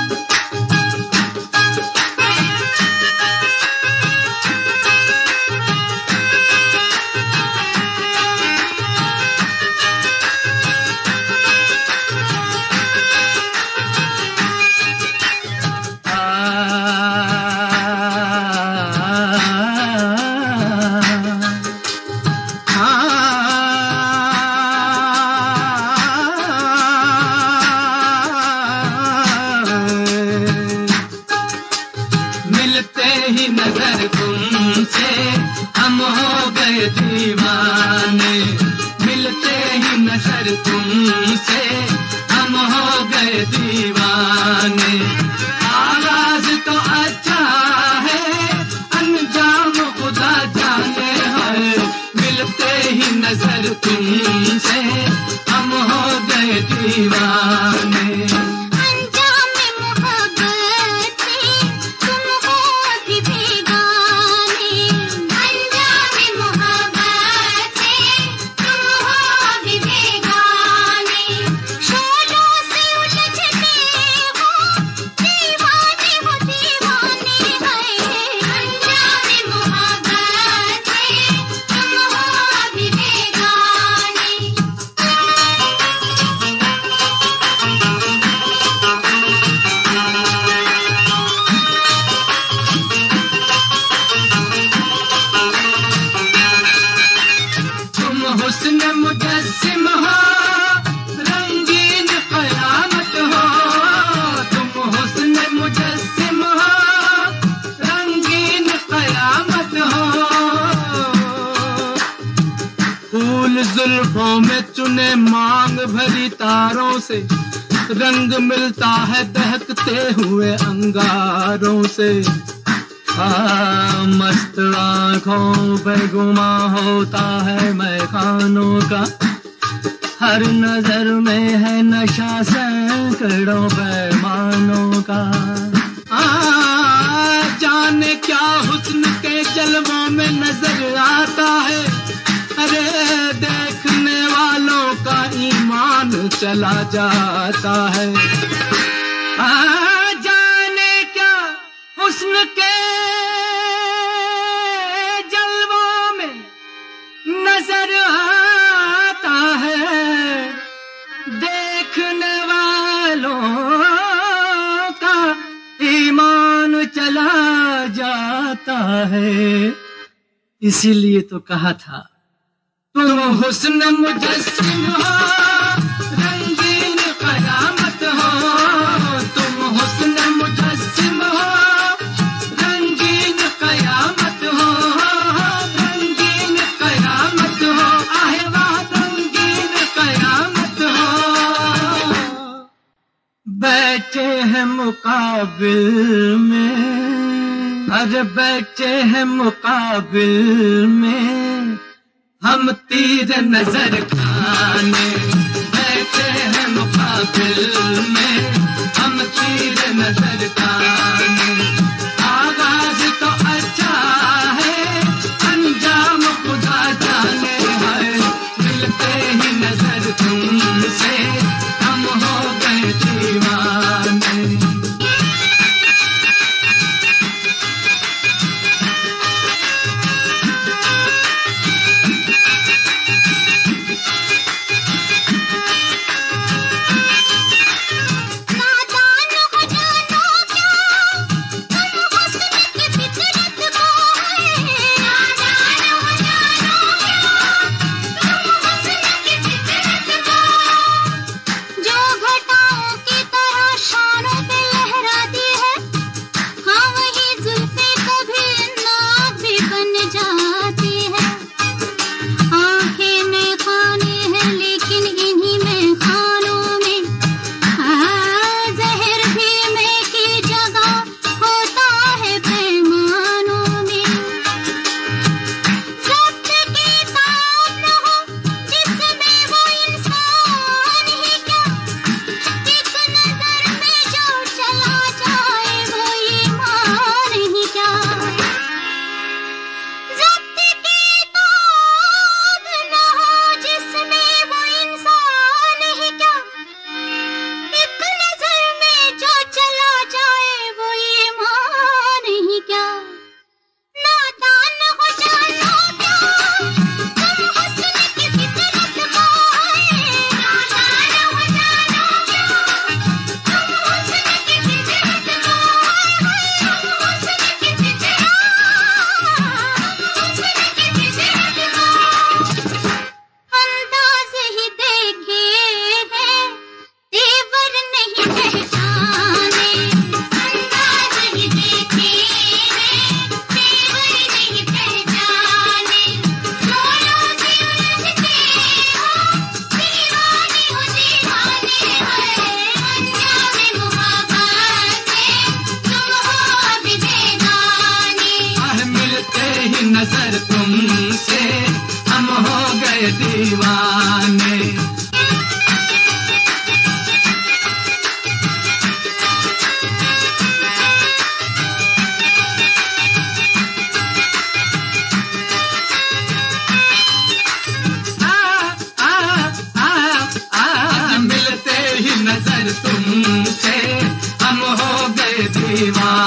जुल्फों में चुने मांग भरी तारों से, रंग मिलता है दहकते हुए अंगारों से। मस्त आँखों पे गुमा होता है मैखानों का, हर नजर में है नशा सैकड़ों पैमानों का। जाने क्या हुस्न के जलवों में नजर आता है, अरे देखने वालों का ईमान चला जाता है। जाने क्या हुस्न के जलवों में नजर आता है, देखने वालों का ईमान चला जाता है। इसीलिए तो कहा था तुम हुस्न मुजस्सिम हो, रंगीन कयामत हो। तुम हुस्न मुजस्सिम हो, रंगीन कयामत हो, रंगीन कयामत हो। आहे वाह रंगीन कयामत हो। बैठे हैं मुकाबिल में, अरे बैठे हैं मुकाबिल में, हम तीर नजर खाने। बैठे हैं मुकाबिल में, हम तीर नजर खाने। आगाज तो अच्छा है, अंजाम खुदा जाने है। मिलते ही नजर तुमसे हम हो गए दीवाने। नादान हो जानो क्या, तुम दीवाना।